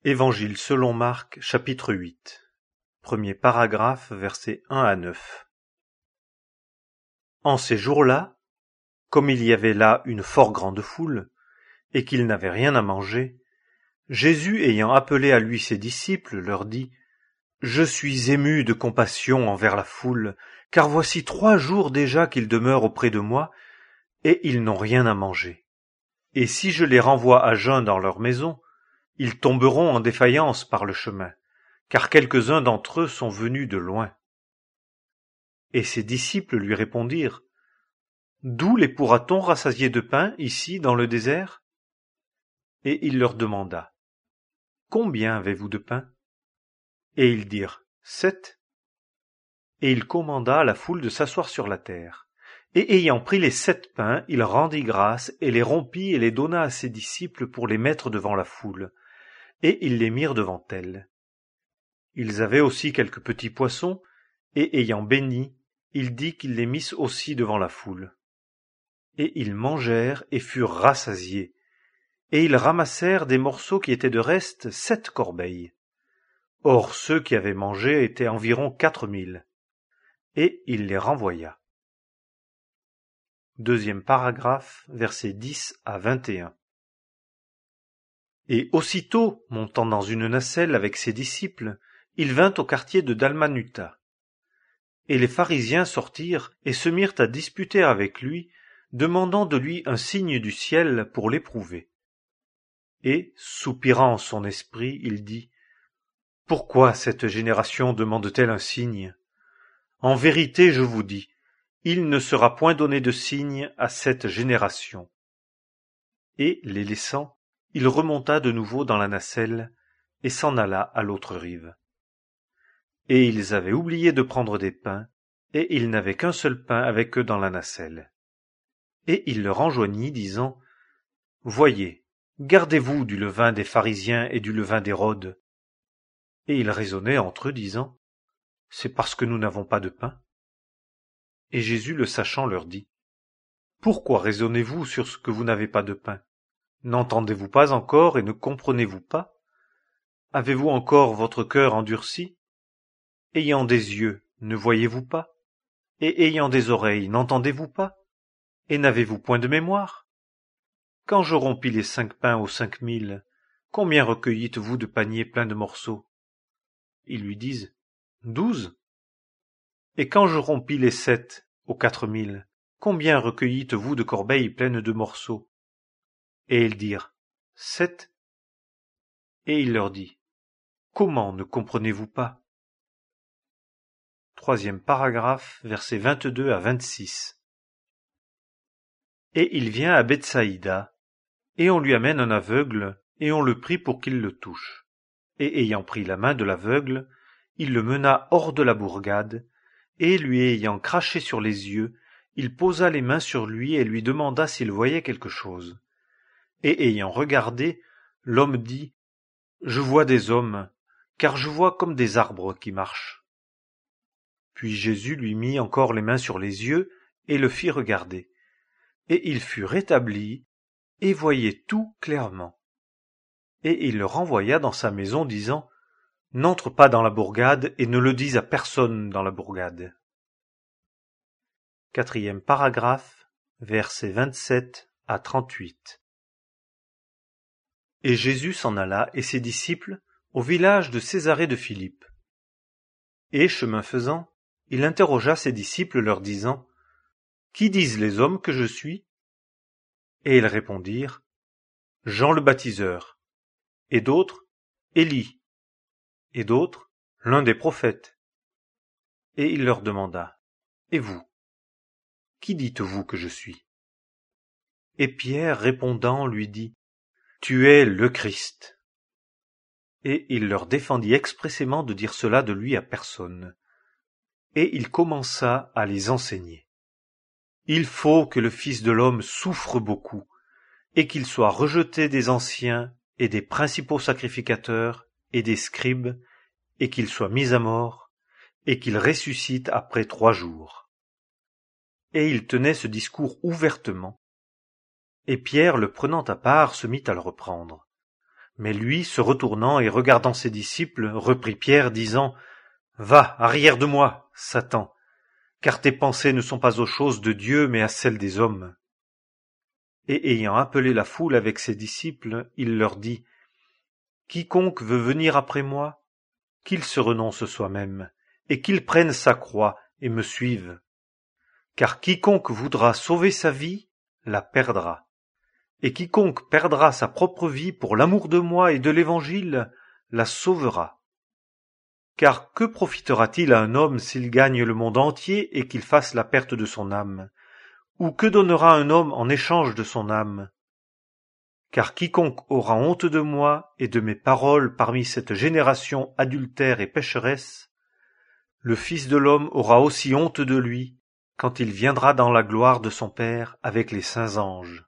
Évangile selon Marc, chapitre 8. Premier paragraphe, versets 1 à 9. En ces jours-là, comme il y avait là une fort grande foule, et qu'ils n'avaient rien à manger, Jésus, ayant appelé à lui ses disciples, leur dit : « Je suis ému de compassion envers la foule, car voici 3 jours déjà qu'ils demeurent auprès de moi, et ils n'ont rien à manger. Et si je les renvoie à jeun dans leur maison, ils tomberont en défaillance par le chemin, car quelques-uns d'entre eux sont venus de loin. » Et ses disciples lui répondirent : « D'où les pourra-t-on rassasier de pain ici dans le désert ? » Et il leur demanda : « Combien avez-vous de pain ? » Et ils dirent : « 7. » Et il commanda à la foule de s'asseoir sur la terre. Et ayant pris les 7 pains, il rendit grâce et les rompit et les donna à ses disciples pour les mettre devant la foule. Et ils les mirent devant elle. Ils avaient aussi quelques petits poissons, et ayant béni, il dit qu'ils les missent aussi devant la foule. Et ils mangèrent et furent rassasiés. Et ils ramassèrent des morceaux qui étaient de reste 7 corbeilles. Or ceux qui avaient mangé étaient environ 4000. Et il les renvoya. Deuxième paragraphe, versets 10 à 21. Et aussitôt, montant dans une nacelle avec ses disciples, il vint au quartier de Dalmanuta. Et les pharisiens sortirent et se mirent à disputer avec lui, demandant de lui un signe du ciel pour l'éprouver. Et, soupirant en son esprit, il dit : « Pourquoi cette génération demande-t-elle un signe ? En vérité, je vous dis, il ne sera point donné de signe à cette génération. » Et, les laissant, il remonta de nouveau dans la nacelle et s'en alla à l'autre rive. Et ils avaient oublié de prendre des pains, et ils n'avaient qu'un seul pain avec eux dans la nacelle. Et il leur enjoignit, disant : « Voyez, gardez-vous du levain des pharisiens et du levain d'Hérode. » Et ils raisonnaient entre eux, disant : « C'est parce que nous n'avons pas de pain. » Et Jésus, le sachant, leur dit : « Pourquoi raisonnez-vous sur ce que vous n'avez pas de pain ? N'entendez-vous pas encore et ne comprenez-vous pas ? Avez-vous encore votre cœur endurci ? Ayant des yeux, ne voyez-vous pas ? Et ayant des oreilles, n'entendez-vous pas ? Et n'avez-vous point de mémoire ? Quand je rompis les 5 pains aux 5000, combien recueillîtes-vous de paniers pleins de morceaux ? Ils lui disent : 12. Et quand je rompis les 7 aux 4000, combien recueillîtes-vous de corbeilles pleines de morceaux ? Et ils dirent : 7. Et il leur dit : Comment ne comprenez-vous pas ? Troisième paragraphe, versets 22 à 26. Et il vient à Bethsaïda, et on lui amène un aveugle, et on le prie pour qu'il le touche. Et ayant pris la main de l'aveugle, il le mena hors de la bourgade, et lui ayant craché sur les yeux, il posa les mains sur lui et lui demanda s'il voyait quelque chose. Et ayant regardé, l'homme dit : « Je vois des hommes, car je vois comme des arbres qui marchent. » Puis Jésus lui mit encore les mains sur les yeux et le fit regarder. Et il fut rétabli et voyait tout clairement. Et il le renvoya dans sa maison, disant : « N'entre pas dans la bourgade et ne le dis à personne dans la bourgade. » Quatrième paragraphe, versets 27 à 38. Et Jésus s'en alla et ses disciples au village de Césarée de Philippe. Et, chemin faisant, il interrogea ses disciples, leur disant : « Qui disent les hommes que je suis ? » Et ils répondirent : « Jean le baptiseur, et d'autres, Élie, et d'autres, l'un des prophètes. » Et il leur demanda : « Et vous ? Qui dites-vous que je suis ? » Et Pierre, répondant, lui dit : « Tu es le Christ. » Et il leur défendit expressément de dire cela de lui à personne. Et il commença à les enseigner. Il faut que le Fils de l'homme souffre beaucoup, et qu'il soit rejeté des anciens et des principaux sacrificateurs et des scribes, et qu'il soit mis à mort, et qu'il ressuscite après 3 jours. Et il tenait ce discours ouvertement. Et Pierre, le prenant à part, se mit à le reprendre. Mais lui, se retournant et regardant ses disciples, reprit Pierre, disant: Va, arrière de moi, Satan, car tes pensées ne sont pas aux choses de Dieu, mais à celles des hommes. Et ayant appelé la foule avec ses disciples, il leur dit: Quiconque veut venir après moi, qu'il se renonce soi-même, et qu'il prenne sa croix et me suive. Car quiconque voudra sauver sa vie, la perdra. Et quiconque perdra sa propre vie pour l'amour de moi et de l'Évangile, la sauvera. Car que profitera-t-il à un homme s'il gagne le monde entier et qu'il fasse la perte de son âme? Ou que donnera un homme en échange de son âme? Car quiconque aura honte de moi et de mes paroles parmi cette génération adultère et pécheresse, le Fils de l'homme aura aussi honte de lui quand il viendra dans la gloire de son Père avec les saints anges.